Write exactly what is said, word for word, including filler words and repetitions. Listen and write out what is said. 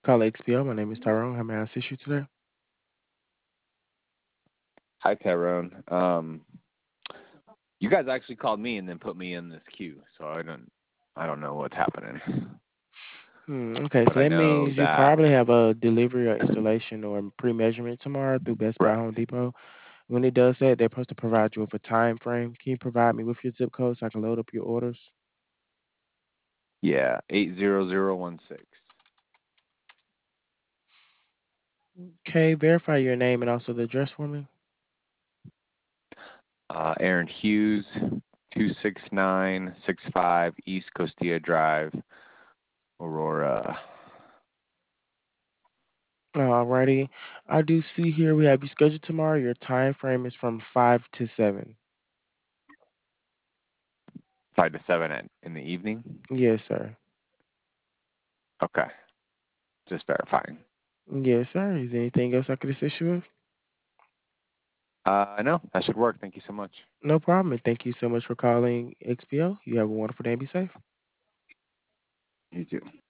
Call X P O. My name is Tyrone. How may I assist you today? Hi, Tyrone. Um, you guys actually called me and then put me in this queue, so I don't, I don't know what's happening. Hmm, okay, But so I that know means you that, probably have a delivery or installation or pre-measurement tomorrow through Best Buy right? Home Depot. When it does that, they're supposed to provide you with a time frame. Can you provide me with your zip code so I can load up your orders? Yeah, eight zero zero one six. Okay, verify your name and also the address for me. Uh, Aaron Hughes, two six nine six five East Costia Drive, Aurora. Alrighty. I do see here we have you scheduled tomorrow. Your time frame is from five to seven. Five to seven at, in the evening. Yes, sir. Okay, just verifying. Yes, sir. Is there anything else I could assist you with? Uh, no, that should work. Thank you so much. No problem. And thank you so much for calling X P O. You have a wonderful day and be safe. You too.